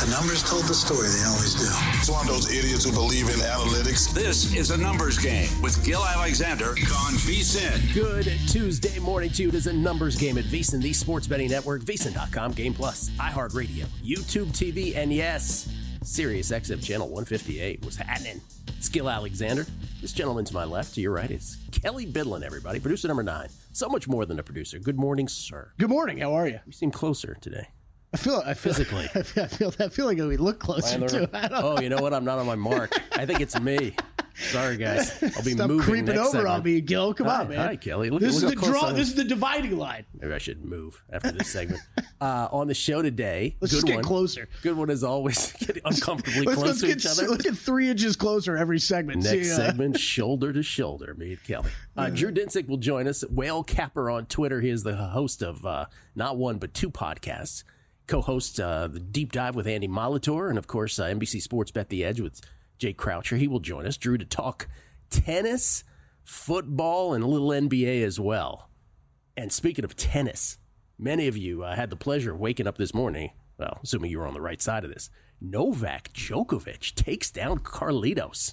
The numbers told the story. They always do. It's one of those idiots who believe in analytics. This is a numbers game with Gil Alexander on VSiN. Good Tuesday morning to you. It is a numbers game at VSiN, the sports betting network, VSiN.com, Game Plus, iHeartRadio, YouTube TV, and yes, Sirius XM channel 158. What's happening? It's Gil Alexander. This gentleman to my left, to your right, is Kelly Bidlin, everybody. Producer number 9. So much more than a producer. Good morning, sir. Good morning. How are you? You seem closer today. I feel physically. I feel like we look closer to. Oh, you know what? I'm not on my mark. I think it's me. Sorry, guys. I'll be Stop moving creeping next over segment. on me, Gil. Come on, man. Hi, Kelly. This is the draw. This is the dividing line. Maybe I should move after this segment. On the show today, let's just get closer. Good one as always. Get uncomfortably close to each other. Let's get 3 inches closer every segment. Next segment, shoulder to shoulder. Me and Kelly. Drew Dinsick will join us. Whale Capper on Twitter. He is the host of not one but 2 podcasts. Co-host the Deep Dive with Andy Molitor, and of course NBC Sports Bet the Edge with Jay Croucher. He will join us. Drew to talk tennis, football, and a little NBA as well. And speaking of tennis, many of you had the pleasure of waking up this morning, well, assuming you were on the right side of this, Novak Djokovic takes down Carlitos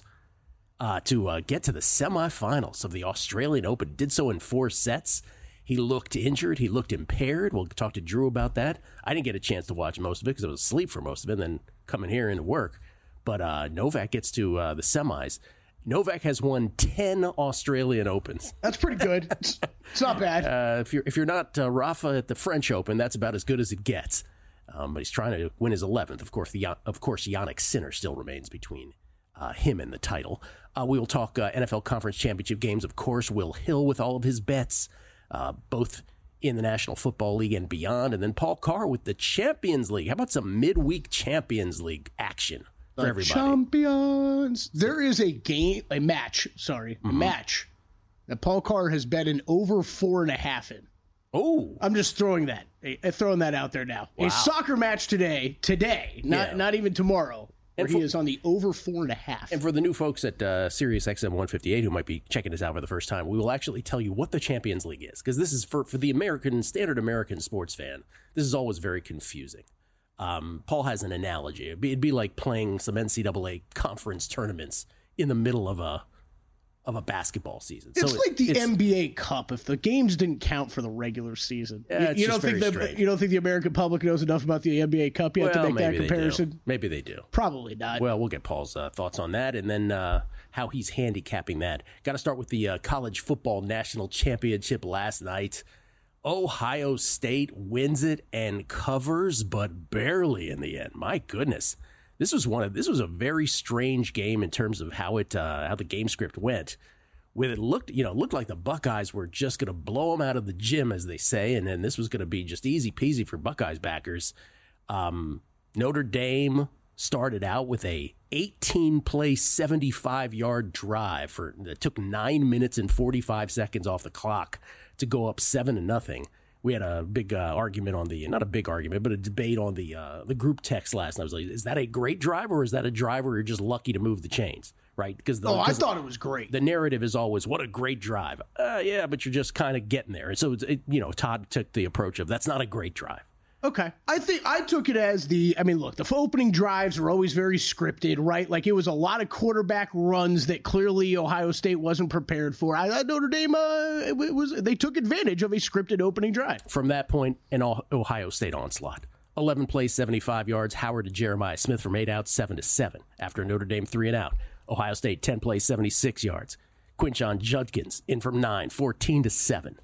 to get to the semifinals of the Australian Open. Did so in 4 sets. He looked injured. He looked impaired. We'll talk to Drew about that. I didn't get a chance to watch most of it because I was asleep for most of it and then coming here into work. But Novak gets to the semis. Novak has won 10 Australian Opens. That's pretty good. It's not bad. If you're not Rafa at the French Open, that's about as good as it gets. But he's trying to win his 11th. Of course, Jannik Sinner still remains between him and the title. We will talk NFL Conference Championship games. Of course, Will Hill with all of his bets. Both in the National Football League and beyond. And then Paul Carr with the Champions League. How about some midweek Champions League action for everybody? Champions. There is a match that Paul Carr has bet in over 4.5 in. Oh. I'm just throwing that out there now. Wow. A soccer match today, not even tomorrow. And he is on the over 4.5. And for the new folks at Sirius XM 158 who might be checking this out for the first time, we will actually tell you what the Champions League is. Because this is for the standard American sports fan, this is always very confusing. Paul has an analogy. It'd be like playing some NCAA conference tournaments in the middle of a basketball season. It's like the NBA Cup if the games didn't count for the regular season. You don't think the American public knows enough about the NBA Cup yet to make that comparison? Maybe they do. Probably not. Well, we'll get Paul's thoughts on that and then how he's handicapping that. Got to start with the college football national championship last night. Ohio State wins it and covers, but barely in the end. My goodness. This was a very strange game in terms of how the game script went. With it looked like the Buckeyes were just going to blow them out of the gym, as they say, and then this was going to be just easy peasy for Buckeyes backers. Notre Dame started out with a 18-play, 75-yard drive that took 9 minutes and 45 seconds off the clock to go up 7-0. We had a big argument on not a big argument, but a debate on the group text last night. I was like, is that a great drive or is that a drive where you're just lucky to move the chains, right? I thought it was great. The narrative is always, what a great drive. Yeah, but you're just kind of getting there. And so, Todd took the approach of, that's not a great drive. Okay. I think I took it as the opening drives are always very scripted, right? Like it was a lot of quarterback runs that clearly Ohio State wasn't prepared for. I thought Notre Dame, they took advantage of a scripted opening drive. From that point, an Ohio State onslaught. 11 plays, 75 yards. Howard to Jeremiah Smith from 8 outs, 7-7. After Notre Dame 3 and out. Ohio State 10 plays, 76 yards. Quinshon Judkins in from 9, 14-7.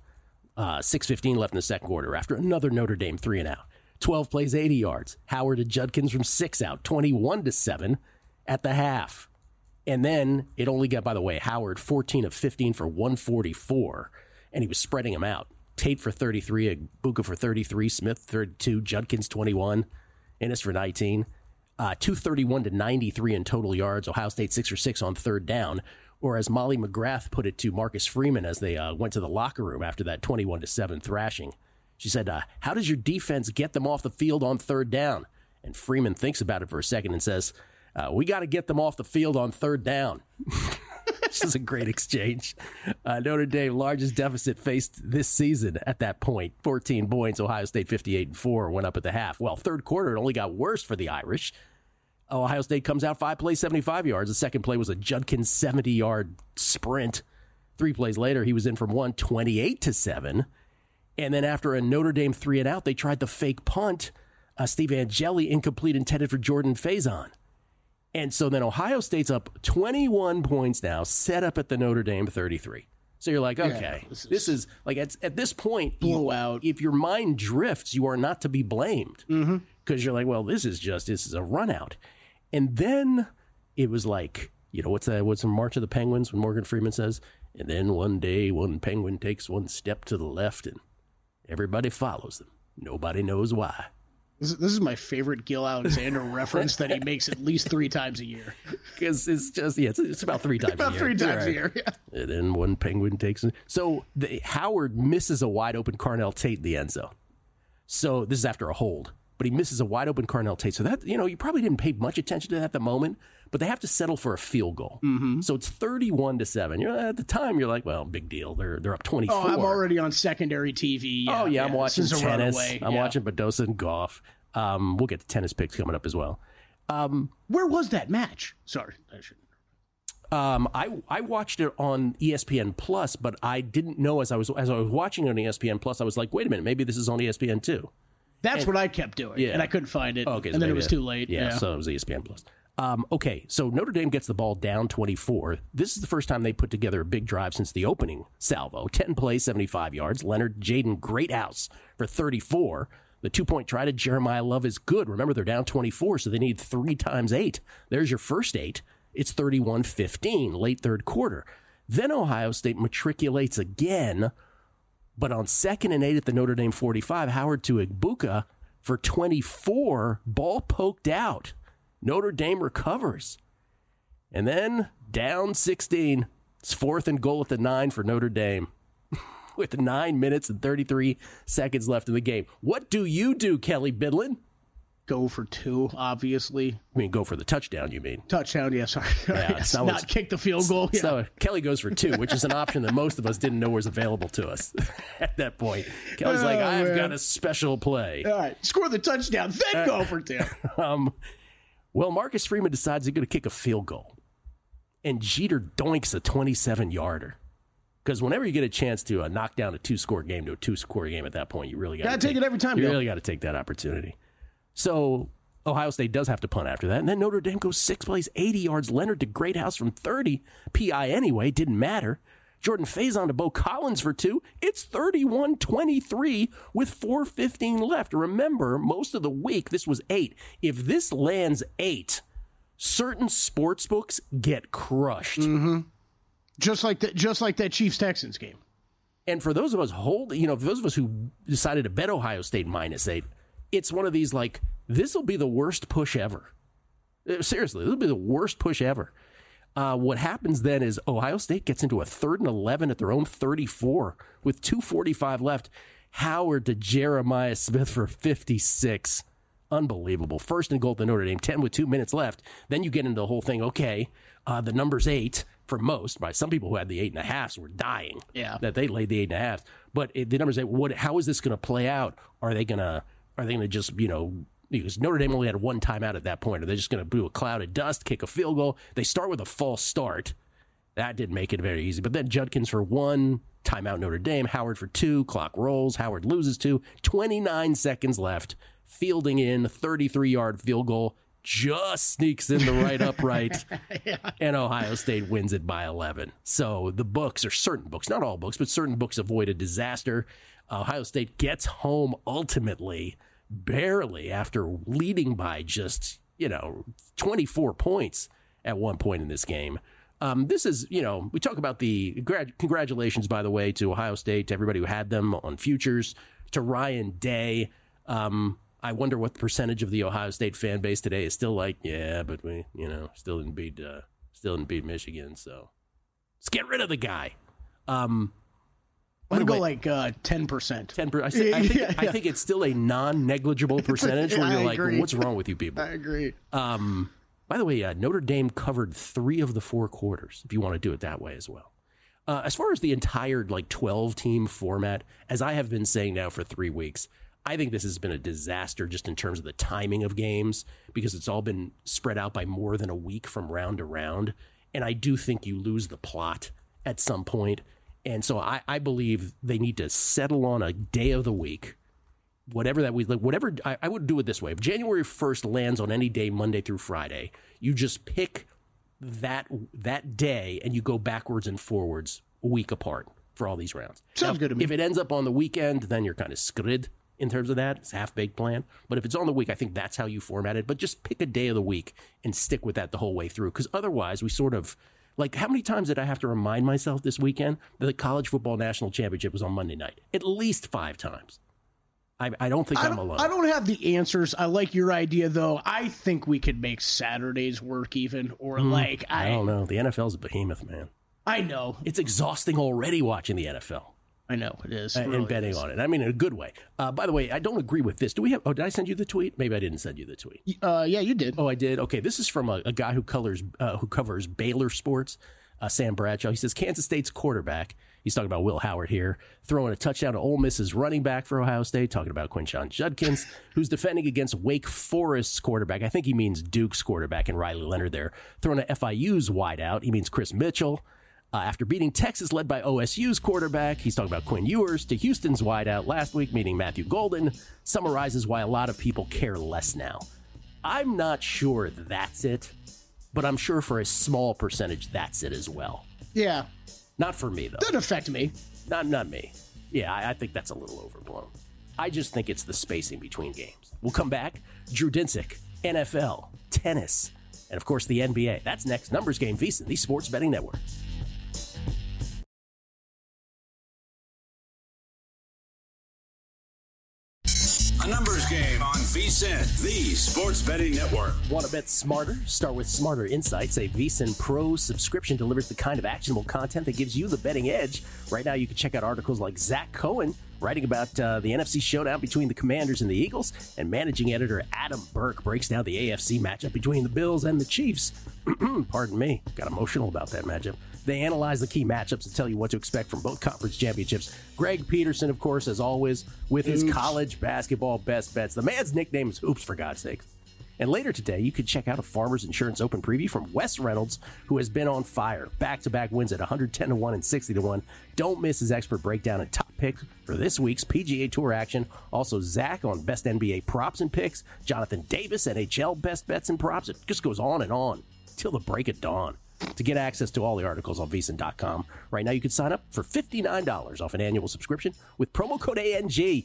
6:15 left in the second quarter. After another Notre Dame 3 and out. 12 plays, 80 yards. Howard to Judkins from 6 out, 21-7 at the half. And then it only got, by the way, Howard 14 of 15 for 144, and he was spreading them out. Tate for 33, Buka for 33, Smith 32, Judkins 21, Ennis for 19. 231-93 in total yards. Ohio State 6 for 6 on third down. Or as Molly McGrath put it to Marcus Freeman as they went to the locker room after that 21-7 thrashing. She said, how does your defense get them off the field on third down? And Freeman thinks about it for a second and says, we got to get them off the field on third down. This is a great exchange. Notre Dame, largest deficit faced this season at that point, 14 points. Ohio State 58-4, went up at the half. Well, third quarter, it only got worse for the Irish. Ohio State comes out 5 plays, 75 yards. The second play was a Judkins 70-yard sprint. 3 plays later, he was in from 28-7. And then after a Notre Dame 3-and-out, they tried the fake punt. Steve Angeli, incomplete, intended for Jordan Faison. And so then Ohio State's up 21 points now, set up at the Notre Dame 33. So you're like, okay, this is like at this point, blowout. If your mind drifts, you are not to be blamed because you're like, well, this is a run out. And then it was like, what's the March of the Penguins when Morgan Freeman says, and then one day one penguin takes one step to the left and everybody follows them. Nobody knows why. This is my favorite Gil Alexander reference that he makes at least 3 times a year. Because it's just, it's about 3 times a year. About 3 times a year, yeah. And then one penguin takes it. So Howard misses a wide open Carnell Tate in the end zone. So this is after a hold. But he misses a wide open Carnell Tate. So that, you probably didn't pay much attention to that at the moment. But they have to settle for a field goal. Mm-hmm. So it's 31-7. At the time, you're like, well, big deal. They're up 24. Oh, I'm already on secondary TV. Yeah, I'm watching tennis. I'm Yeah. watching Badosa and golf. We'll get to tennis picks coming up as well. Where was that match? Sorry, I shouldn't. I watched it on ESPN Plus, but I didn't know as I was watching it on ESPN Plus, I was like, wait a minute, maybe this is on ESPN too. That's what I kept doing, and I couldn't find it. Okay, and then it was too late. Yeah, so it was ESPN Plus. Okay, so Notre Dame gets the ball down 24. This is the first time they put together a big drive since the opening salvo. 10 plays, 75 yards. Leonard Jaden Greathouse for 34. The 2-point try to Jeremiah Love is good. Remember, they're down 24, so they need 3 times 8. There's your first 8. It's 31-15, late third quarter. Then Ohio State matriculates again, but on 2nd and 8 at the Notre Dame 45, Howard to Igbuka for 24, ball poked out. Notre Dame recovers. And then down 16, it's 4th and goal at the 9 for Notre Dame. With 9 minutes and 33 seconds left in the game. What do you do, Kelly Bidlin? Go for 2, obviously. I mean, go for the touchdown, you mean? Touchdown, yeah, sorry. Yeah, yes, not kick the field goal. Yeah. So Kelly goes for 2, which is an option that most of us didn't know was available to us at that point. Kelly's like, I've got a special play. All right, score the touchdown, then go for 2. Well, Marcus Freeman decides he's going to kick a field goal. And Jeter doinks a 27-yarder. Because whenever you get a chance to knock down a 2-score game to a 2-score game at that point, you really got to take it every time. You really got to take that opportunity. So Ohio State does have to punt after that. And then Notre Dame goes 6 plays, 80 yards. Leonard to Greathouse from 30. PI anyway, didn't matter. Jordan Faison to Bo Collins for 2. It's 31-23 with 4:15 left. Remember, most of the week, this was 8. If this lands 8, certain sports books get crushed. Mm-hmm. Just like that Chiefs-Texans game. And for those of us for those of us who decided to bet Ohio State -8, it's one of these like, this will be the worst push ever. Seriously, this will be the worst push ever. What happens then is Ohio State gets into a 3rd and 11 at their own 34 with 2:45 left. Howard to Jeremiah Smith for 56. Unbelievable. 1st and goal at the Notre Dame, 10 with 2 minutes left. Then you get into the whole thing. Okay, the number's 8 for most. Right? Some people who had the 8.5s were dying. Yeah, that they laid the 8.5. But the number's 8. How is this going to play out? Are they going to just because Notre Dame only had 1 timeout at that point. Are they just going to do a cloud of dust, kick a field goal? They start with a false start. That didn't make it very easy. But then Judkins for 1, timeout Notre Dame. Howard for 2, clock rolls. Howard loses 2. 29 seconds left. Fielding in, 33-yard field goal. Just sneaks in the right upright. Yeah. And Ohio State wins it by 11. So the books, or certain books, not all books, but certain books avoid a disaster. Ohio State gets home ultimately, barely, after leading by just, 24 points at one point in this game. This is, we talk about the congratulations, by the way, to Ohio State, to everybody who had them on futures, to Ryan Day. I wonder what the percentage of the Ohio State fan base today is still like, yeah, but we, still didn't beat Michigan. So let's get rid of the guy. I'm going to go like 10%. 10%. I think it's still a non-negligible percentage where you're like, well, what's wrong with you people? I agree. By the way, Notre Dame covered 3 of the 4 quarters, if you want to do it that way as well. As far as the entire 12-team format, as I have been saying now for 3 weeks, I think this has been a disaster just in terms of the timing of games because it's all been spread out by more than a week from round to round. And I do think you lose the plot at some point. And so I believe they need to settle on a day of the week, whatever that week, whatever. I would do it this way. If January 1st lands on any day, Monday through Friday, you just pick that day and you go backwards and forwards a week apart for all these rounds. Sounds good to me. If it ends up on the weekend, then you're kind of screwed in terms of that. It's a half-baked plan. But if it's on the week, I think that's how you format it. But just pick a day of the week and stick with that the whole way through. Because otherwise, we sort of, how many times did I have to remind myself this weekend that the college football national championship was on Monday night? At least 5 times. I don't think I'm alone. I don't have the answers. I like your idea, though. I think we could make Saturdays work even. Or I don't know. The NFL's a behemoth, man. I know. It's exhausting already watching the NFL. I know it is. And betting on it. I mean, in a good way. By the way, I don't agree with this. Did I send you the tweet? Maybe I didn't send you the tweet. Yeah, you did. Oh, I did? Okay, this is from a guy who covers Baylor sports, Sam Bradshaw. He says, Kansas State's quarterback, he's talking about Will Howard here, throwing a touchdown to Ole Miss's running back for Ohio State, talking about Quinshon Judkins, who's defending against Wake Forest's quarterback. I think he means Duke's quarterback and Riley Leonard there. Throwing to FIU's wideout, he means Chris Mitchell. After beating Texas, led by OSU's quarterback, he's talking about Quinn Ewers, to Houston's wideout last week, meaning Matthew Golden, summarizes why a lot of people care less now. I'm not sure that's it, but I'm sure for a small percentage that's it as well. Yeah. Not for me, though. Doesn't affect me. Not me. Yeah, I think that's a little overblown. I just think it's the spacing between games. We'll come back. Drew Dinsick, NFL, tennis, and, of course, the NBA. That's next. Numbers Game, VSiN, the Sports Betting Network. A numbers game on VSiN, the Sports Betting Network. Want to bet smarter? Start with Smarter Insights. A VSiN Pro subscription delivers the kind of actionable content that gives you the betting edge. Right now, you can check out articles like Zach Cohen writing about the NFC showdown between the Commanders and the Eagles, and managing editor Adam Burke breaks down the AFC matchup between the Bills and the Chiefs. Pardon me, got emotional about that matchup. They analyze the key matchups and tell you what to expect from both conference championships. Greg Peterson, of course, as always, with his college basketball best bets. The man's nickname is Hoops, for God's sake. And later today, you can check out a Farmers Insurance Open preview from Wes Reynolds, who has been on fire. Back-to-back wins at 110-1 and 60-1. Don't miss his expert breakdown and top pick for this week's PGA Tour action. Also, Zach on best NBA props and picks. Jonathan Davis, NHL best bets and props. It just goes on and on till the break of dawn. To get access to all the articles on VSiN.com, right now you can sign up for $59 off an annual subscription with promo code ANG.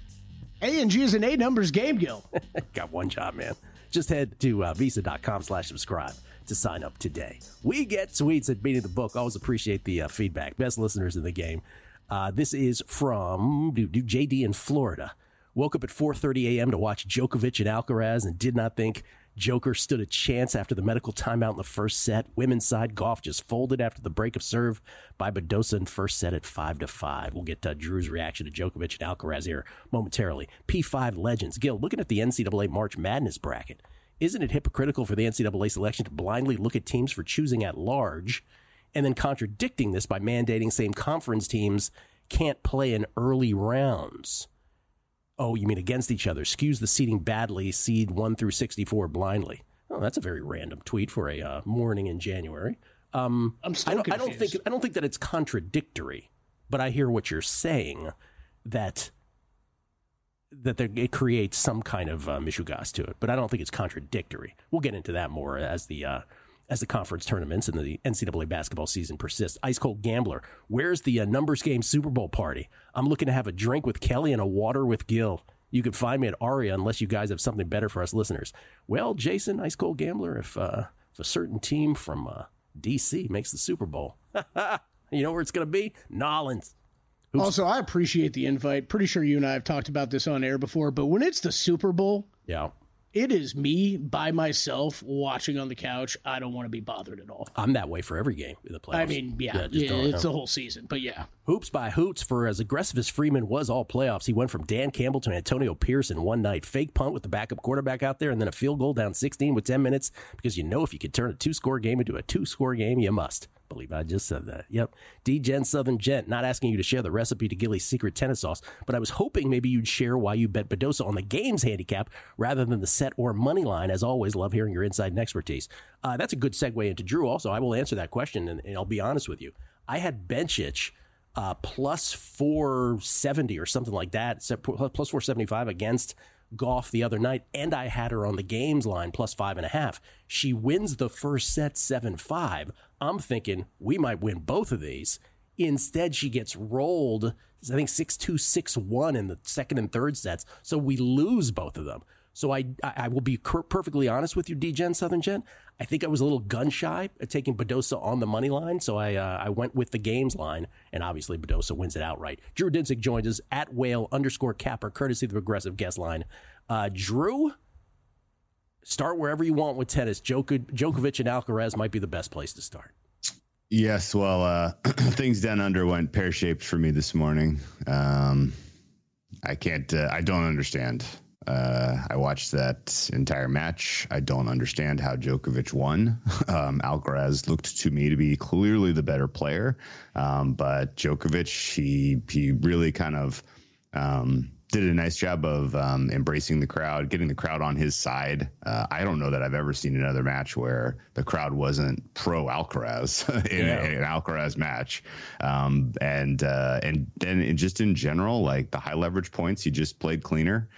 ANG is an A-numbers game, Gil. Got one job, man. Just head to VSiN.com/subscribe to sign up today. We get tweets at Beating the Book. Always appreciate the feedback. Best listeners in the game. This is from JD in Florida. Woke up at 4:30 a.m. to watch Djokovic and Alcaraz and did not think Joker stood a chance after the medical timeout in the first set. Women's side golf just folded after the break of serve by Badosa in first set at 5-5. We'll get Drew's reaction to Djokovic and Alcaraz here momentarily. P5 legends. Gil, looking at the NCAA March Madness bracket, isn't it hypocritical for the NCAA selection to blindly look at teams for choosing at large and then contradicting this by mandating same conference teams can't play in early rounds? Oh, you mean against each other? Skews the seeding badly, seed 1 through 64 blindly. Oh, that's a very random tweet for a morning in January. I'm still confused. I don't think that it's contradictory, but I hear what you're saying, that it creates some kind of mishugas to it. But I don't think it's contradictory. We'll get into that more as the conference tournaments and the NCAA basketball season persists. Ice Cold Gambler, where's the Numbers Game Super Bowl party? I'm looking to have a drink with Kelly and a water with Gil. You can find me at Aria unless you guys have something better for us listeners. Well, Jason, Ice Cold Gambler, if a certain team from D.C. makes the Super Bowl, you know where it's going to be? Nollins. Oops. Also, I appreciate the invite. Pretty sure you and I have talked about this on air before, but when it's the Super Bowl, yeah, it is me by myself watching on the couch. I don't want to be bothered at all. I'm that way for every game in the playoffs. I mean, it's the whole season, but yeah. Hoops by Hoots. For as aggressive as Freeman was all playoffs, he went from Dan Campbell to Antonio Pierce in one night. Fake punt with the backup quarterback out there, and then a field goal down 16 with 10 minutes, because if you could turn a 2-score game into a 2-score game, you must. Believe I just said that. Yep. D-Gen Southern Gent, not asking you to share the recipe to Gilly's secret tennis sauce, but I was hoping maybe you'd share why you bet Badosa on the game's handicap rather than the set or money line. As always, love hearing your insight and expertise. That's a good segue into Drew also. I will answer that question, and I'll be honest with you. I had Bencic plus 470 or something like that, plus 475 against Goff the other night, and I had her on the games line plus 5.5. She wins the first set 7-5. I'm thinking we might win both of these. Instead, she gets rolled, I think 6-2, 6-1 in the second and third sets, so we lose both of them. So I will be perfectly honest with you, D-Gen Southern Gent. I think I was a little gun shy at taking Badosa on the money line, so I went with the games line, and obviously Badosa wins it outright. Drew Dinsick joins us at Whale_Capper, courtesy of the Progressive Guest Line. Drew, start wherever you want with tennis. Djokovic and Alcaraz might be the best place to start. Yes, well, things down under went pear-shaped for me this morning. I don't understand. I watched that entire match. I don't understand how Djokovic won. Alcaraz looked to me to be clearly the better player. But Djokovic, he really kind of did a nice job of embracing the crowd, getting the crowd on his side. I don't know that I've ever seen another match where the crowd wasn't pro Alcaraz in an Alcaraz match. And then just in general, like the high leverage points, he just played cleaner.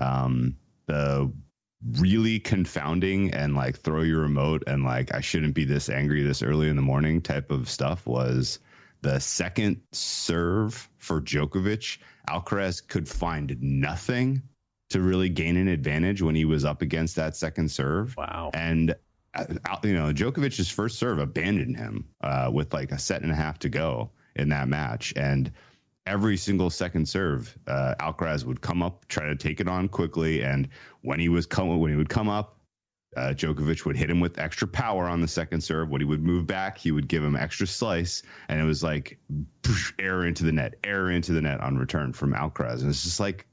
The really confounding and like throw your remote and like I shouldn't be this angry this early in the morning type of stuff was the second serve for Djokovic. Alcaraz could find nothing to really gain an advantage when he was up against that second serve. Wow. And, Djokovic's first serve abandoned him with like a set and a half to go in that match. And every single second serve, Alcaraz would come up, try to take it on quickly. And when he would come up, Djokovic would hit him with extra power on the second serve. When he would move back, he would give him extra slice, and it was like error into the net on return from Alcaraz. And it's just like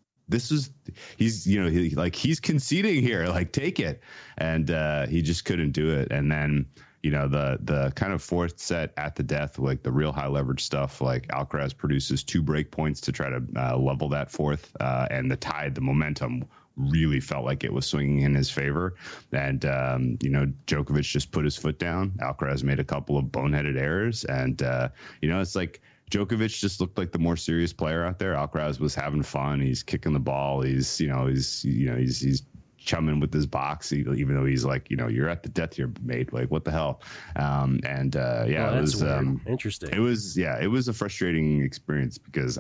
he's conceding here, like take it, and he just couldn't do it. And then the kind of fourth set at the death, like the real high leverage stuff, like Alcaraz produces 2 break points to try to level that fourth, and the momentum really felt like it was swinging in his favor. And, Djokovic just put his foot down. Alcaraz made a couple of boneheaded errors. And, it's like Djokovic just looked like the more serious player out there. Alcaraz was having fun. He's kicking the ball. He's chumming with his box, even though he's like, you're at the death here, mate. Like, what the hell? It was interesting. It was a frustrating experience because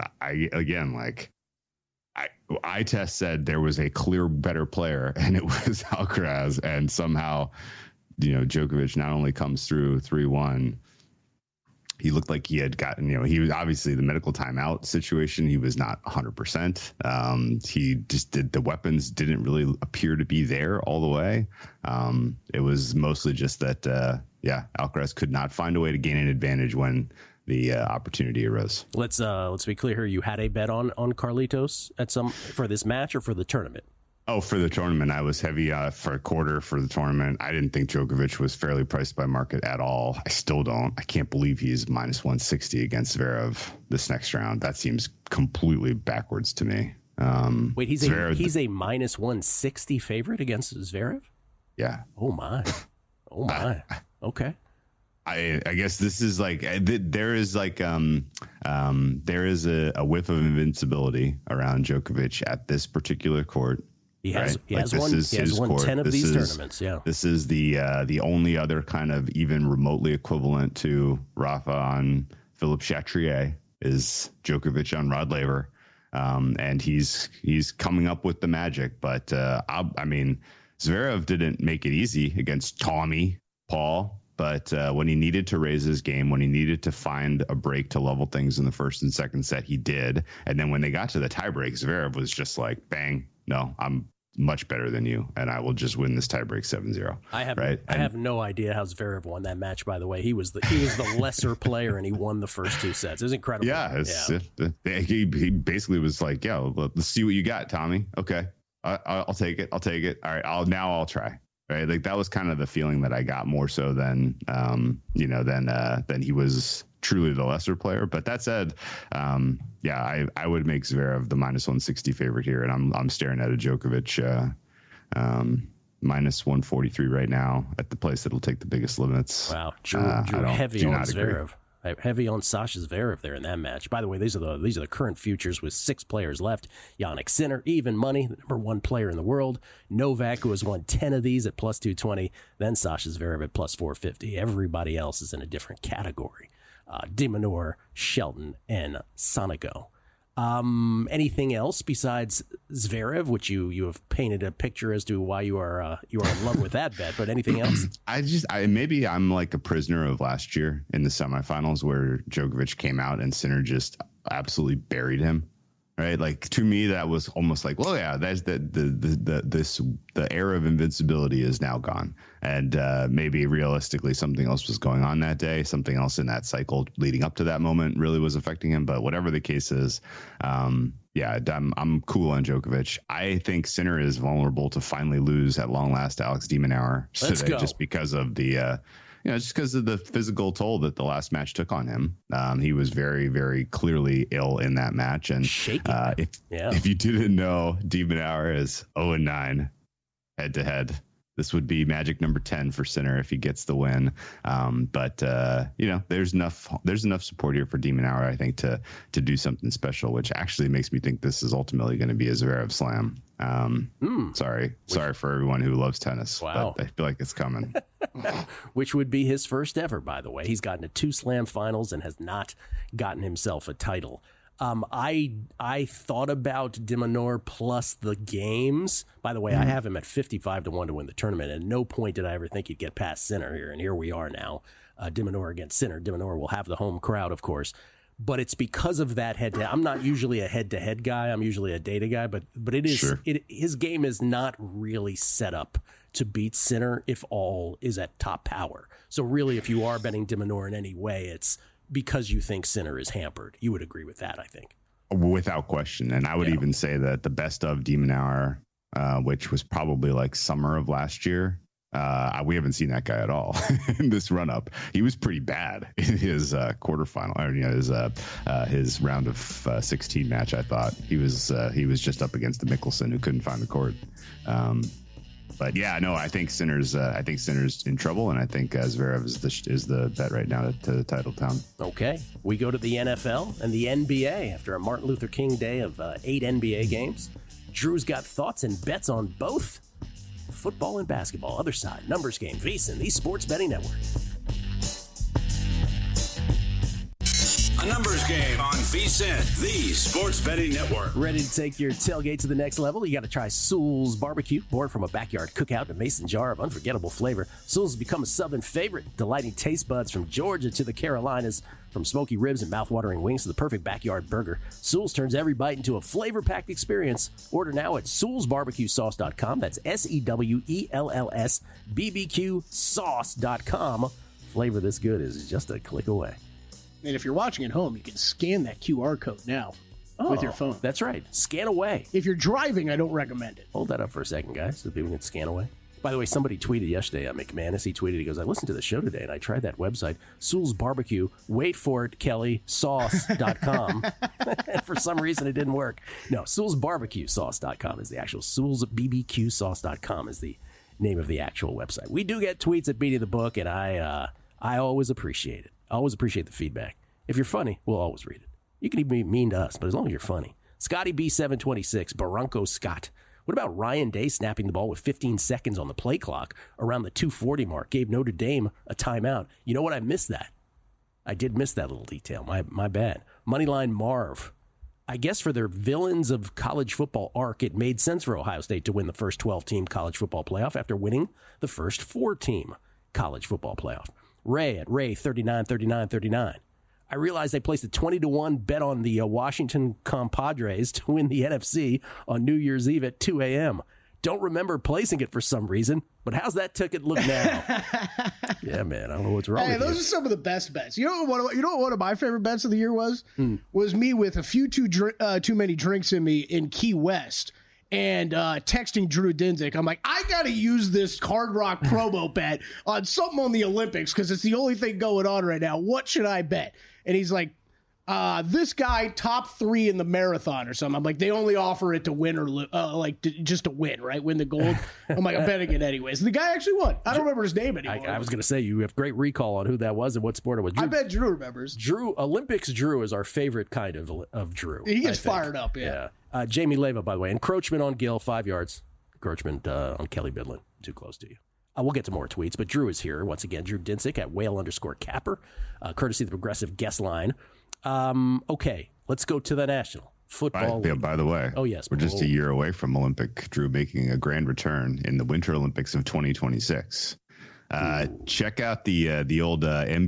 eye test said there was a clear better player, and it was Alcaraz. And somehow, Djokovic not only comes through 3-1, he looked like he had gotten, he was obviously the medical timeout situation. He was not 100%. He just the weapons didn't really appear to be there all the way. It was mostly just that, Alcaraz could not find a way to gain an advantage when the opportunity arose. Let's be clear here. You had a bet on Carlitos for this match or for the tournament? Oh, for the tournament, I was heavy for a quarter for the tournament. I didn't think Djokovic was fairly priced by market at all. I still don't. I can't believe he's minus 160 against Zverev this next round. That seems completely backwards to me. Wait, he's a minus 160 favorite against Zverev? Yeah. Oh my. Okay. I guess this is like there is a whiff of invincibility around Djokovic at this particular court. He has won 10 of these tournaments. Yeah, this is the only other kind of even remotely equivalent to Rafa on Philippe Chatrier is Djokovic on Rod Laver, and he's coming up with the magic. But Zverev didn't make it easy against Tommy Paul. But when he needed to raise his game, when he needed to find a break to level things in the first and second set, he did. And then when they got to the tiebreak, Zverev was just like, bang, no, I'm much better than you, and I will just win this tiebreak 7-0. I have right? I have no idea how Zverev won that match. By the way, he was the lesser player, and he won the first 2 sets. It was incredible. Yeah, he basically was like, "Yeah, let's see what you got, Tommy. Okay, I'll take it. I'll take it. All right, I'll try." Right, like that was kind of the feeling that I got more so than than he was truly the lesser player. But that said, I would make Zverev the -160 favorite here, and I'm staring at a Djokovic -143 right now at the place that'll take the biggest limits. Wow, Drew heavy on Zverev. Heavy on Sasha Zverev there in that match. By the way, these are the current futures with 6 players left. Jannik Sinner, even money, the number 1 player in the world. Novak, who has won 10 of these at +220. Then Sasha Zverev at +450. Everybody else is in a different category. De Minaur, Shelton, and Sonego. Anything else besides Zverev, which you have painted a picture as to why you are in love with that bet, but anything else? Maybe I'm like a prisoner of last year in the semifinals where Djokovic came out and Sinner just absolutely buried him. Right, like to me, that was almost like, well, yeah, that's the era of invincibility is now gone, and maybe realistically, something else was going on that day. Something else in that cycle leading up to that moment really was affecting him. But whatever the case is, I'm cool on Djokovic. I think Sinner is vulnerable to finally lose at long last Alex de Minaur today, just because of the. Just because of the physical toll that the last match took on him. He was very, very clearly ill in that match. And if you didn't know, de Minaur is 0-9 head-to-head. This would be magic number 10 for Sinner if he gets the win. But there's enough support here for de Minaur, I think, to do something special, which actually makes me think this is ultimately going to be a Zverev slam. Sorry for everyone who loves tennis. Wow. But I feel like it's coming. Which would be his first ever, by the way. He's gotten to 2 slam finals and has not gotten himself a title. I thought about de Minaur plus the games. By the way, I have him at 55-1 to win the tournament. At no point did I ever think he'd get past Sinner here, and here we are now. De Minaur against Sinner. De Minaur will have the home crowd, of course. But it's because of that head-to-head. I'm not usually a head-to-head guy. I'm usually a data guy. But it is his game is not really set up to beat Sinner if all is at top power. So really, if you are betting de Minaur in any way, it's because you think Sinner is hampered. You would agree with that, I think. Without question. And I would even say that the best of de Minaur, which was probably like summer of last year, we haven't seen that guy at all in this run up. He was pretty bad in his quarterfinal, or his round of 16 match. I thought he was just up against the Mickelson who couldn't find the court. But yeah, no, I think Sinner's in trouble, and I think Zverev is the bet right now to the title town. Okay, we go to the NFL and the NBA after a Martin Luther King day of 8 NBA games. Drew's got thoughts and bets on both football and basketball. Other side, numbers game, VSiN, the Sports Betting Network. A numbers game on VSiN, the Sports Betting Network. Ready to take your tailgate to the next level? You got to try Sewell's Barbecue. Born from a backyard cookout in a mason jar of unforgettable flavor, Sewell's has become a Southern favorite, delighting taste buds from Georgia to the Carolinas. From smoky ribs and mouth-watering wings to the perfect backyard burger, Sewell's turns every bite into a flavor-packed experience. Order now at SewellsBarbecueSauce.com. That's SEWELLS BBQSauce.com. Flavor this good is just a click away. And if you're watching at home, you can scan that QR code now with your phone. That's right. Scan away. If you're driving, I don't recommend it. Hold that up for a second, guys, so people can scan away. By the way, somebody tweeted yesterday, McManus, he tweeted, he goes, I listened to the show today, and I tried that website, Sewell's Barbecue, wait for it, Kelly, sauce.com. And for some reason, it didn't work. No, SewellsBarbecueSauce.com is the actual, SewellsBBQSauce.com is the name of the actual website. We do get tweets at Beating the Book, and I always appreciate it. I always appreciate the feedback. If you're funny, we'll always read it. You can even be mean to us, but as long as you're funny. Scotty B726, Barranco Scott. What about Ryan Day snapping the ball with 15 seconds on the play clock around the 2:40 mark? Gave Notre Dame a timeout. You know what? I missed that. I did miss that little detail. My bad. Moneyline Marv. I guess for their villains of college football arc, it made sense for Ohio State to win the first 12-team college football playoff after winning the first 4-team college football playoff. Ray at Ray 393939. I realized they placed a 20-1 bet on the Washington Compadres to win the NFC on New Year's Eve at 2 a.m. Don't remember placing it for some reason, but how's that ticket look now? Yeah, man, I don't know what's wrong with those you. are some of the best bets. You know what one of my favorite bets of the year was? Was me with a few too many drinks in me in Key West and texting Drew Dinsick. I'm like, I got to use this Hard Rock promo bet on something on the Olympics because it's the only thing going on right now. What should I bet? And he's like, this guy top 3 in the marathon or something. I'm like, they only offer it to win or just to win, right? Win the gold. I'm like, I'm betting it anyways. And the guy actually won. I don't remember his name anymore. I was going to say, you have great recall on who that was and what sport it was. I bet Drew remembers. Olympics Drew is our favorite kind of Drew. He gets fired up, yeah. Jamie Leva, by the way, encroachment on Gill, 5 yards. Encroachment on Kelly Bidlin, too close to you. We'll get to more tweets, but Drew is here once again. Drew Dinsick at whale_capper, courtesy of the Progressive guest line. Okay, let's go to the National Football League. By the way, we're just a year away from Olympic Drew making a grand return in the Winter Olympics of 2026. Check out the old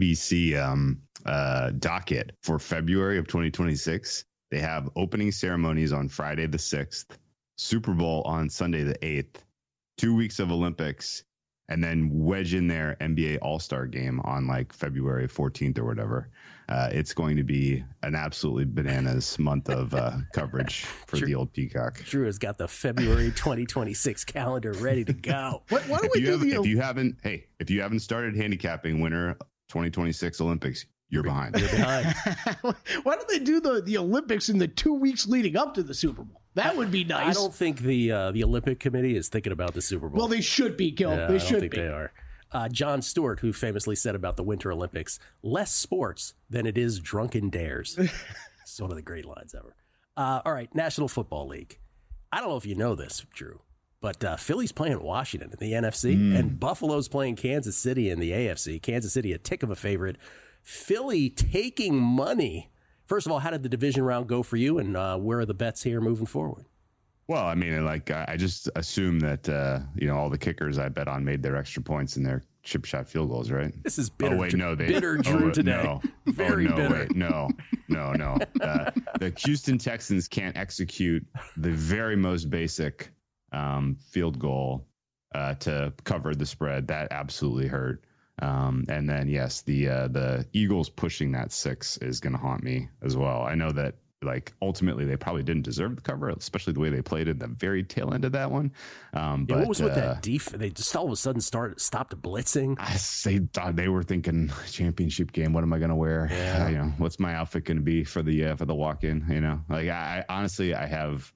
NBC docket for February of 2026. They have opening ceremonies on Friday the 6th, Super Bowl on Sunday the 8th, 2 weeks of Olympics, and then wedge in there NBA All-Star game on like February 14th or whatever. It's going to be an absolutely bananas month of coverage for the old Peacock. Drew has got the February 2026 calendar ready to go. Why don't we do if you haven't started handicapping winter 2026 Olympics, you're behind. You're behind. Why don't they do the Olympics in the 2 weeks leading up to the Super Bowl? That would be nice. I don't think the Olympic Committee is thinking about the Super Bowl. Well, they should be, Gil. Yeah, they I should don't think be. They are. John Stewart, who famously said about the Winter Olympics, less sports than it is drunken dares. It's one of the great lines ever. All right, National Football League. I don't know if you know this, Drew, but Philly's playing Washington in the NFC, and Buffalo's playing Kansas City in the AFC. Kansas City, a tick of a favorite. Philly taking money. First of all, how did the division round go for you, and where are the bets here moving forward? Well, I mean, like I just assume that all the kickers I bet on made their extra points in their chip shot field goals, right? This is bitter. Bitter Drew Drew today. No. Very bitter. Wait, no. The Houston Texans can't execute the very most basic field goal to cover the spread. That absolutely hurt. And then yes, the Eagles pushing that 6 is going to haunt me as well. I know that. Like ultimately, they probably didn't deserve the cover, especially the way they played at the very tail end of that one. But what was with that defense? They just all of a sudden stopped blitzing. They thought they were thinking championship game. What am I going to wear? Yeah. What's my outfit going to be for the walk-in? Like I honestly, I have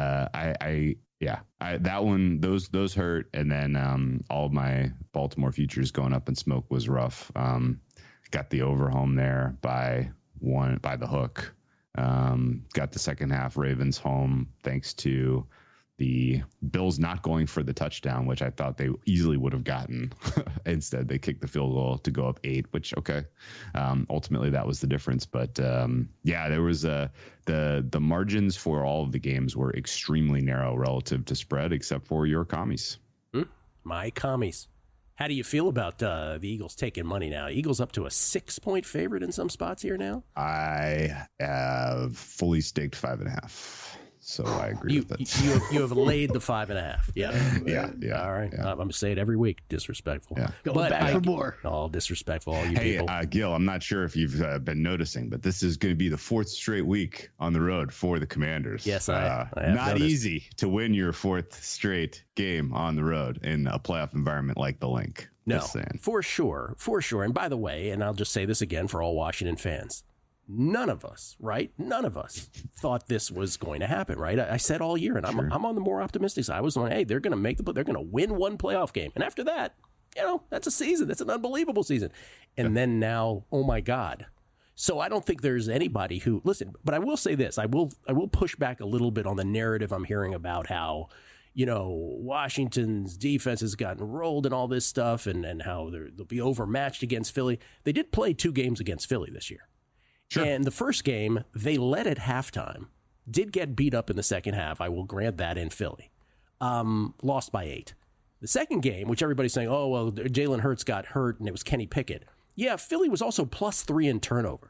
that one. Those hurt, and then all of my Baltimore futures going up in smoke was rough. Got the over home there by the hook. Got the second half Ravens home thanks to the Bills not going for the touchdown, which I thought they easily would have gotten. Instead, they kicked the field goal to go up 8, which, ultimately that was the difference. But there was the margins for all of the games were extremely narrow relative to spread, except for your commies. My commies. How do you feel about the Eagles taking money now? Eagles up to a 6-point favorite in some spots here now? I have fully staked 5.5. So I agree with that. You have laid the 5.5. Yeah. All right. Yeah. I'm going to say it every week. Disrespectful. Yeah. Going back for more. All disrespectful, all you people. Gil, I'm not sure if you've been noticing, but this is going to be the 4th straight week on the road for the Commanders. Yes, I have not noticed. Easy to win your 4th straight game on the road in a playoff environment like the Link. No, for sure. And by the way, and I'll just say this again for all Washington fans, none of us thought this was going to happen, right? I said all year, and I'm on the more optimistic side. I was like, hey, they're going to they're going to win one playoff game, and after that, that's a season. That's an unbelievable season. And then now, oh my God. So I don't think there's anybody who listen. But I will say this: I will push back a little bit on the narrative I'm hearing about how, Washington's defense has gotten rolled and all this stuff, and how they'll be overmatched against Philly. They did play 2 games against Philly this year. Sure. And the first game, they led at halftime, did get beat up in the second half. I will grant that in Philly. Lost by 8. The second game, which everybody's saying, oh, well, Jalen Hurts got hurt and it was Kenny Pickett. Yeah, Philly was also +3 in turnovers.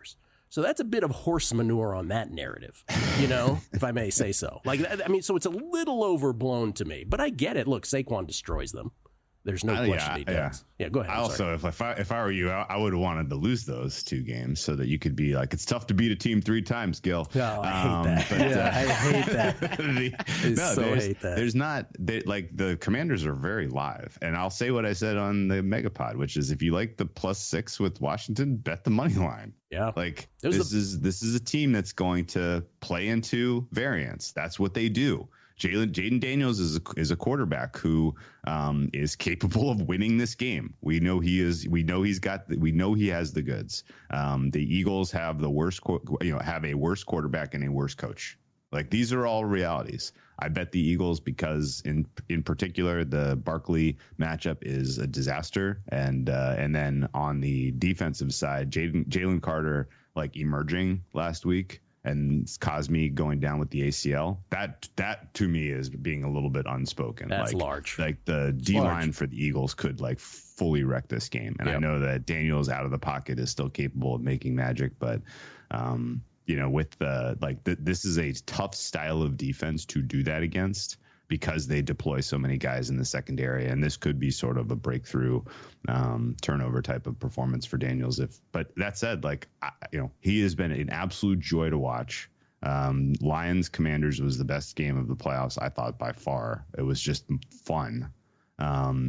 So that's a bit of horse manure on that narrative, if I may say so. So it's a little overblown to me, but I get it. Look, Saquon destroys them. There's no question he does. Yeah, go ahead. If I were you, I would have wanted to lose those 2 games so that you could be like, it's tough to beat a team 3 times, Gil. Oh, I hate that. I hate that. Hate that. There's not the Commanders are very live, and I'll say what I said on the Megapod, which is if you like the +6 with Washington, bet the money line. Yeah, this is a team that's going to play into variance. That's what they do. Jaden Daniels is a quarterback who is capable of winning this game. We know he is. We know he has the goods. The Eagles have the worst, have a worse quarterback and a worse coach. These are all realities. I bet the Eagles because in particular the Barkley matchup is a disaster, and then on the defensive side, Jalen Carter emerging last week. And Cosme going down with the ACL, that to me is being a little bit unspoken. That's large. The D line for the Eagles could fully wreck this game. And I know that Daniels out of the pocket is still capable of making magic, but with this is a tough style of defense to do that against, because they deploy so many guys in the secondary, and this could be sort of a breakthrough turnover type of performance for Daniels. But that said, he has been an absolute joy to watch. Lions Commanders was the best game of the playoffs, I thought, by far. It was just fun. I'm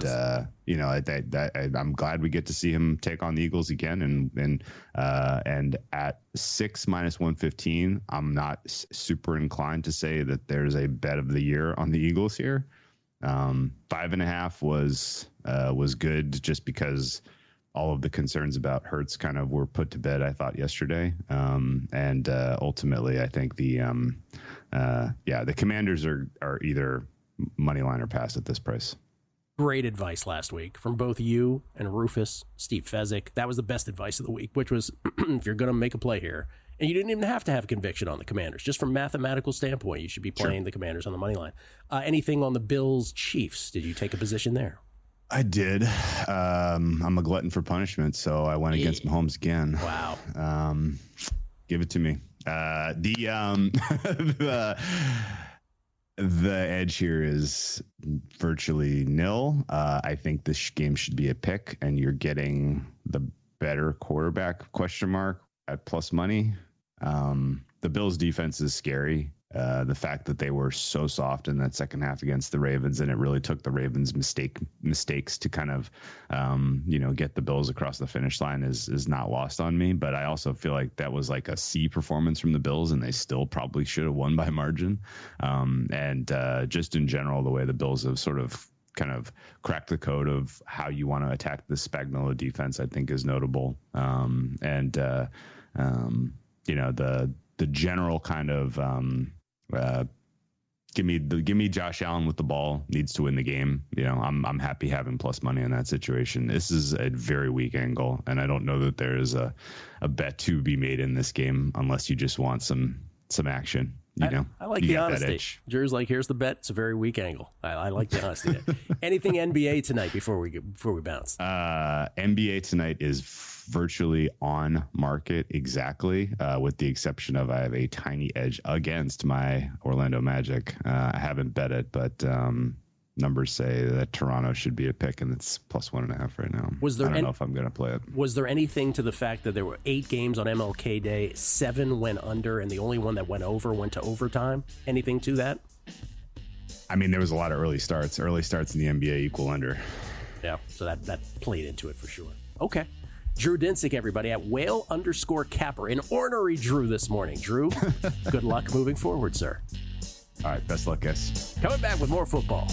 glad we get to see him take on the Eagles again, and at 6 -115, I'm not super inclined to say that there's a bet of the year on the Eagles here. 5.5 was good just because all of the concerns about Hurts kind of were put to bed, I thought, yesterday. And ultimately, I think the Commanders are either money line or pass at this price. Great advice last week from both you and Rufus, Steve Fezzik. That was the best advice of the week, which was if you're going to make a play here, and you didn't even have to have conviction on the Commanders, just from mathematical standpoint, you should be playing the Commanders on the money line. Anything on the Bills Chiefs? Did you take a position there? I did. I'm a glutton for punishment, so I went against Mahomes again. Wow. Give it to me. The edge here is virtually nil. I think this game should be a pick, and you're getting the better quarterback ? At plus money. The Bills defense is scary. The fact that they were so soft in that second half against the Ravens, and it really took the Ravens mistakes to kind of, get the Bills across the finish line is not lost on me. But I also feel like that was like a C performance from the Bills, and they still probably should have won by margin. Just in general, the way the Bills have sort of kind of cracked the code of how you want to attack the Spagnuolo defense, I think is notable. The general kind of give me Josh Allen with the ball, needs to win the game. I'm happy having plus money in that situation. This is a very weak angle, and I don't know that there is a bet to be made in this game unless you just want some action. I like the honesty. Drew's like, here's the bet. It's a very weak angle. I like the honesty. Anything NBA tonight before we bounce? NBA tonight is virtually on market exactly, with the exception of I have a tiny edge against my Orlando Magic. I haven't bet it, but numbers say that Toronto should be a pick, and it's plus 1.5 right now. I don't know if I'm going to play it. Was there anything to the fact that there were 8 games on MLK Day, 7 went under, and the only one that went over went to overtime? Anything to that? I mean, there was a lot of early starts. Early starts in the NBA equal under. Yeah, so that played into it for sure. Okay. Drew Dinsick, everybody, at @whale_capper. An ornery Drew this morning. Drew, good luck moving forward, sir. All right, best luck, guys. Coming back with more football.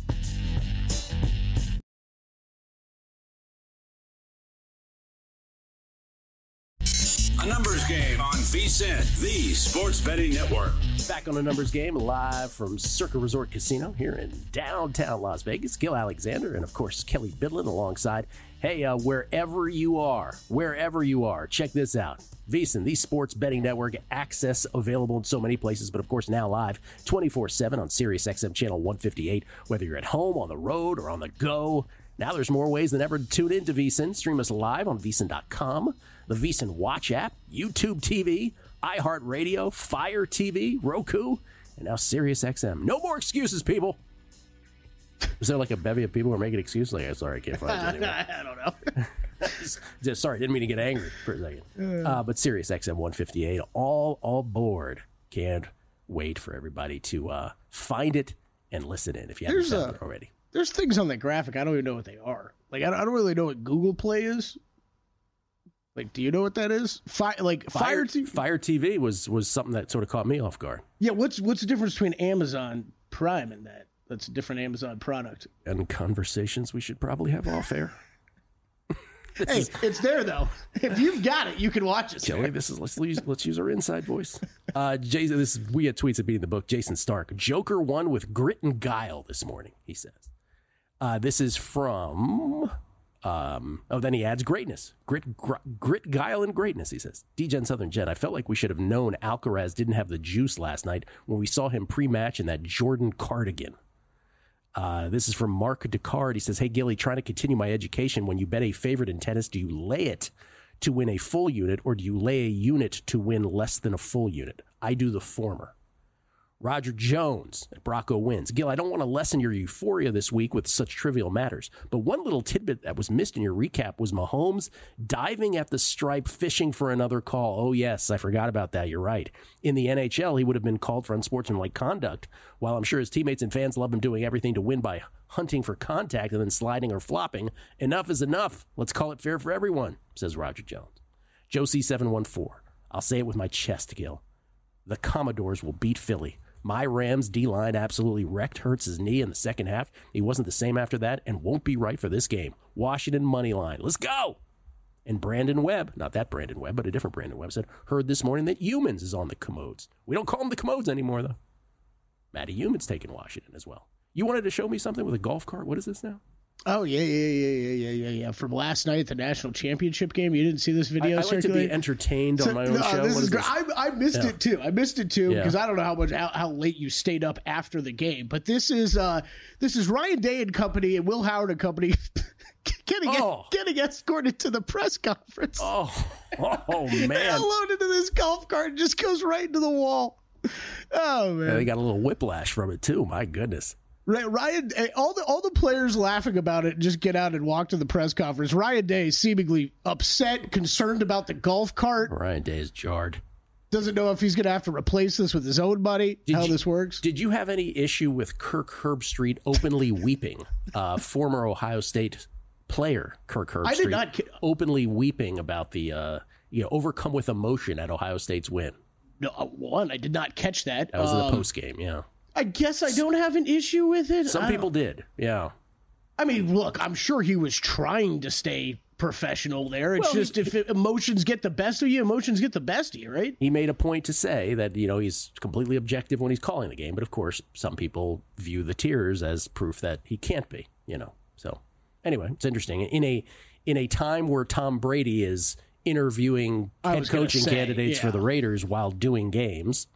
A numbers game on VSiN, the sports betting network. Back on a numbers game, live from Circa Resort Casino here in downtown Las Vegas. Gil Alexander and, of course, Kelly Bidlin alongside. Hey, wherever you are, check this out. VSiN, the sports betting network, access available in so many places, but of course now live 24/7 on SiriusXM channel 158. Whether you're at home, on the road, or on the go, Now there's more ways than ever to tune in to VSiN. Stream us live on VSiN.com, the VSiN Watch app, YouTube TV, iHeartRadio, Fire TV, Roku, and now SiriusXM. No more excuses, people. Is there like a bevy of people who are making excuses? Like, I'm sorry, I can't find you anymore. I don't know. Sorry, didn't mean to get angry for a second. But SiriusXM 158, all aboard. Can't wait for everybody to find it and listen in if you haven't found it already. There's things on the graphic I don't even know what they are. Like I don't really know what Google Play is. Like, do you know what that is? Fire TV was something that sort of caught me off guard. Yeah, what's the difference between Amazon Prime and that? That's a different Amazon product. And conversations we should probably have off air. It's there though. If you've got it, you can watch it. Kelly, let's use our inside voice. Jason, we had tweets at Beating the Book. Jason Stark, Joker won with grit and guile this morning. He says, this is from. Then he adds greatness, grit, guile, and greatness. He says, D-Gen Southern Jet. I felt like we should have known Alcaraz didn't have the juice last night when we saw him pre-match in that Jordan cardigan. This is from Mark Descartes. He says, hey, Gilly, trying to continue my education. When you bet a favorite in tennis, do you lay it to win a full unit or do you lay a unit to win less than a full unit? I do the former. Roger Jones at Brocco wins. Gil, I don't want to lessen your euphoria this week with such trivial matters, but one little tidbit that was missed in your recap was Mahomes diving at the stripe, fishing for another call. Oh, yes, I forgot about that. You're right. In the NHL, he would have been called for unsportsmanlike conduct, while I'm sure his teammates and fans love him doing everything to win by hunting for contact and then sliding or flopping. Enough is enough. Let's call it fair for everyone, says Roger Jones. Joe C714. I'll say it with my chest, Gil. The Commodores will beat Philly. My Rams D-line absolutely wrecked Hurts' knee in the second half. He wasn't the same after that and won't be right for this game. Washington money line. Let's go. And Brandon Webb, not that Brandon Webb, but a different Brandon Webb, said, heard this morning that Humans is on the commodes. We don't call them the commodes anymore, though. Matty Humans taking Washington as well. You wanted to show me something with a golf cart. What is this now? Oh, yeah. From last night at the national championship game. You didn't see this video? I like to be entertained on my own show. This is great. I missed it too. Because I don't know how late you stayed up after the game. But this is Ryan Day and company and Will Howard and company getting escorted to the press conference. Oh man! They're loaded into this golf cart and just goes right into the wall. Oh man! Yeah, they got a little whiplash from it too. My goodness. Right, Ryan, all the players laughing about it just get out and walk to the press conference. Ryan Day seemingly upset, concerned about the golf cart. Ryan Day is jarred. Doesn't know if he's going to have to replace this with his own money, this works. Did you have any issue with Kirk Herbstreit openly weeping? Former Ohio State player Kirk Herbstreit. I did not openly weeping about the overcome with emotion at Ohio State's win. No, I did not catch that. That was in the post game, yeah. I guess I don't have an issue with it. Some people did, yeah. I mean, look, I'm sure he was trying to stay professional there. It's if emotions get the best of you, emotions get the best of you, right? He made a point to say that, he's completely objective when he's calling the game. But, of course, some people view the tears as proof that he can't be, So, anyway, it's interesting. In a time where Tom Brady is interviewing head coaching candidates for the Raiders while doing games,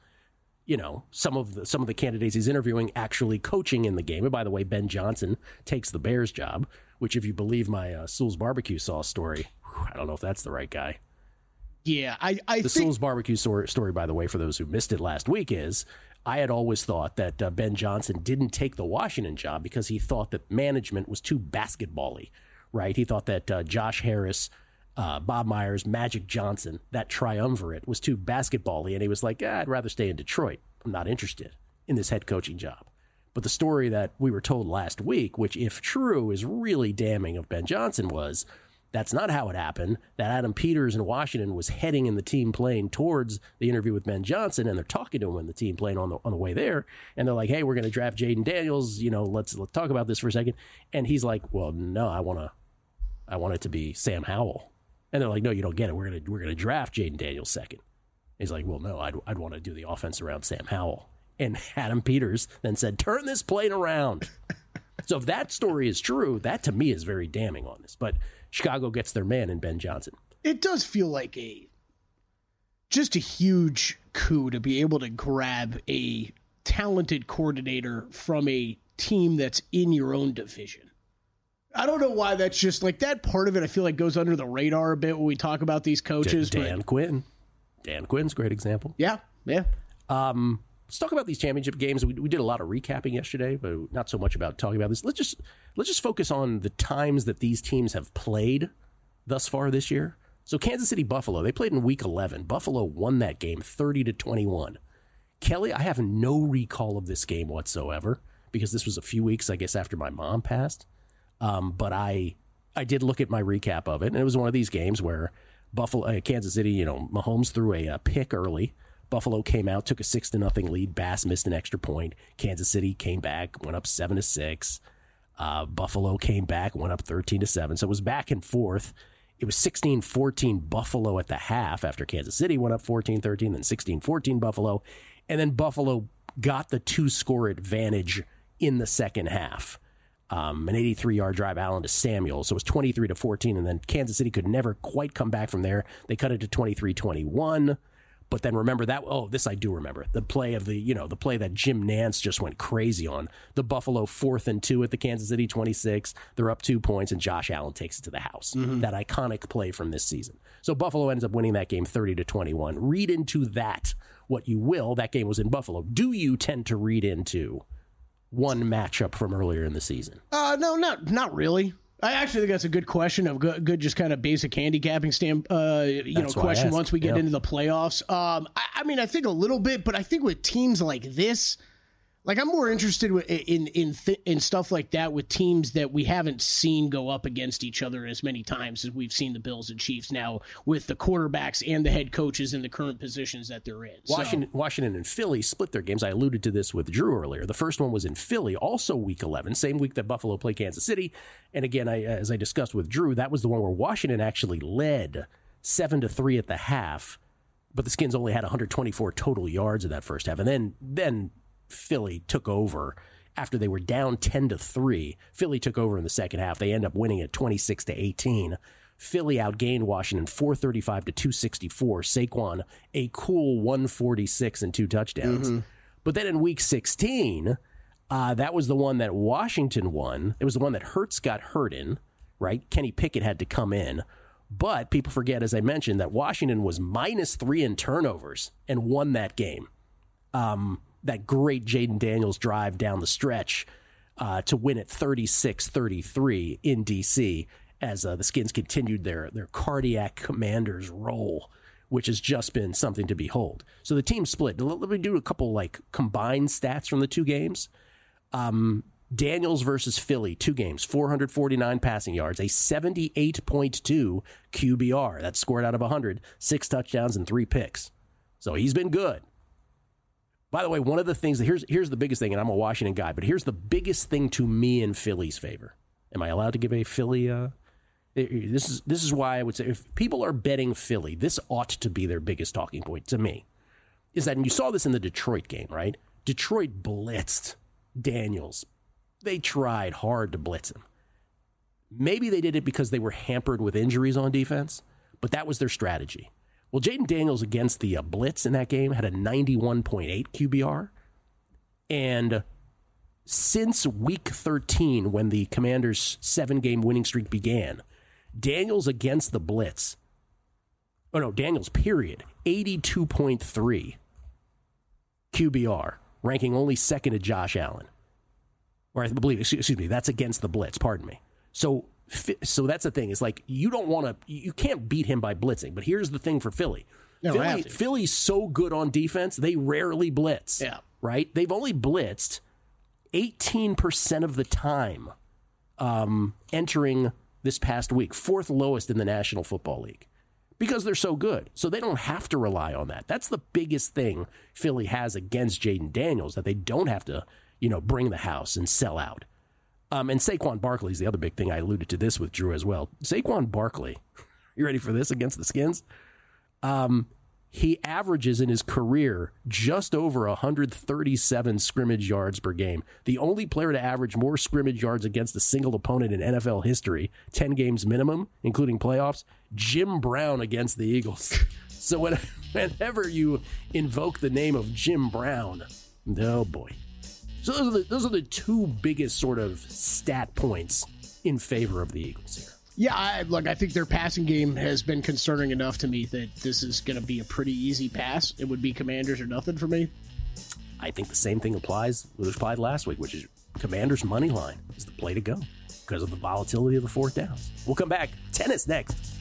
some of the candidates he's interviewing actually coaching in the game. And by the way, Ben Johnson takes the Bears job, which if you believe my Sewell's Barbecue Sauce story, I don't know if that's the right guy. Yeah, I think Sewell's Barbecue story, by the way, for those who missed it last week, is I had always thought that Ben Johnson didn't take the Washington job because he thought that management was too basketball-y, right? He thought that Josh Harris, Bob Myers, Magic Johnson, that triumvirate was too basketball-y, and he was like, I'd rather stay in Detroit. I'm not interested in this head coaching job. But the story that we were told last week, which if true is really damning of Ben Johnson, was that's not how it happened, that Adam Peters in Washington was heading in the team plane towards the interview with Ben Johnson, and they're talking to him in the team plane on the way there, and they're like, hey, we're going to draft Jaden Daniels, let's talk about this for a second. And he's like, well, no, I want it to be Sam Howell. And they're like, no, you don't get it. We're gonna draft Jaden Daniels second. He's like, well, no, I'd want to do the offense around Sam Howell. And Adam Peters then said, turn this plane around. So if that story is true, that to me is very damning on this. But Chicago gets their man in Ben Johnson. It does feel like just a huge coup to be able to grab a talented coordinator from a team that's in your own division. I don't know why that's just like that part of it. I feel like goes under the radar a bit when we talk about these coaches. Dan Quinn. Dan Quinn's a great example. Yeah. Let's talk about these championship games. We did a lot of recapping yesterday, but not so much about talking about this. Let's just focus on the times that these teams have played thus far this year. So Kansas City Buffalo, they played in week 11. Buffalo won that game 30-21. Kelly, I have no recall of this game whatsoever because this was a few weeks, I guess, after my mom passed. But I did look at my recap of it, and it was one of these games where Kansas City, Mahomes threw a pick early. Buffalo came out, took a 6-0 lead. Bass missed an extra point. Kansas City came back, went up 7-6. Buffalo came back, went up 13-7. So it was back and forth. It was 16-14 Buffalo at the half after Kansas City went up 14-13, then 16-14 Buffalo. And then Buffalo got the 2-score advantage in the second half. An 83-yard drive, Allen to Samuel. So it was 23-14, and then Kansas City could never quite come back from there. They cut it to 23-21. But then remember that, this I do remember. The play of the play that Jim Nantz just went crazy on. The Buffalo 4th and 2 at the Kansas City 26. They're up 2 points, and Josh Allen takes it to the house. Mm-hmm. That iconic play from this season. So Buffalo ends up winning that game 30-21. Read into that what you will. That game was in Buffalo. Do you tend to read into one matchup from earlier in the season? No, not really. I actually think that's a good question of good just kind of basic handicapping question once we get into the playoffs. I mean, I think a little bit, but I think with teams like this, like I'm more interested in stuff like that with teams that we haven't seen go up against each other as many times as we've seen the Bills and Chiefs now with the quarterbacks and the head coaches in the current positions that they're in. Washington and Philly split their games. I alluded to this with Drew earlier. The first one was in Philly, also week 11, same week that Buffalo played Kansas City. And again, as I discussed with Drew, that was the one where Washington actually led 7-3 at the half, but the Skins only had 124 total yards in that first half. And then Philly took over after they were down 10-3. Philly took over in the second half. They end up winning at 26-18. Philly outgained Washington 435-264. Saquon a cool 146 and 2 touchdowns. Mm-hmm. But then in week 16, that was the one that Washington won. It was the one that Hurts got hurt in, right? Kenny Pickett had to come in. But people forget, as I mentioned, that Washington was -3 in turnovers and won that game. That great Jaden Daniels drive down the stretch to win it 36-33 in D.C. as the Skins continued their cardiac commander's role, which has just been something to behold. So the team split. Let me do a couple combined stats from the two games. Daniels versus Philly, 2 games, 449 passing yards, a 78.2 QBR. That's scored out of 100, 6 touchdowns and 3 picks. So he's been good. By the way, one of the things, here's the biggest thing, and I'm a Washington guy, but here's the biggest thing to me in Philly's favor. Am I allowed to give a Philly? This is why I would say if people are betting Philly, this ought to be their biggest talking point to me, is that, and you saw this in the Detroit game, right? Detroit blitzed Daniels. They tried hard to blitz him. Maybe they did it because they were hampered with injuries on defense, but that was their strategy. Well, Jaden Daniels against the blitz in that game had a 91.8 QBR. And since week 13, when the Commanders' 7-game winning streak began, Daniels against the blitz, Daniels period, 82.3 QBR, ranking only second to Josh Allen. Or I believe, excuse me, that's against the blitz, pardon me. So that's the thing. It's like you can't beat him by blitzing. But here's the thing for Philly. No, Philly's so good on defense, they rarely blitz. Yeah. Right? They've only blitzed 18% of the time entering this past week, 4th lowest in the National Football League, because they're so good. So they don't have to rely on that. That's the biggest thing Philly has against Jaden Daniels, that they don't have to, bring the house and sell out. And Saquon Barkley is the other big thing. I alluded to this with Drew as well. Saquon Barkley, you ready for this against the Skins? He averages in his career just over 137 scrimmage yards per game. The only player to average more scrimmage yards against a single opponent in NFL history, 10 games minimum, including playoffs, Jim Brown against the Eagles. So whenever you invoke the name of Jim Brown, oh boy. So those are the two biggest sort of stat points in favor of the Eagles here. Yeah, I think their passing game has been concerning enough to me that this is going to be a pretty easy pass. It would be Commanders or nothing for me. I think the same thing applied last week, which is Commanders' money line is the play to go because of the volatility of the fourth downs. We'll come back. Tennis next.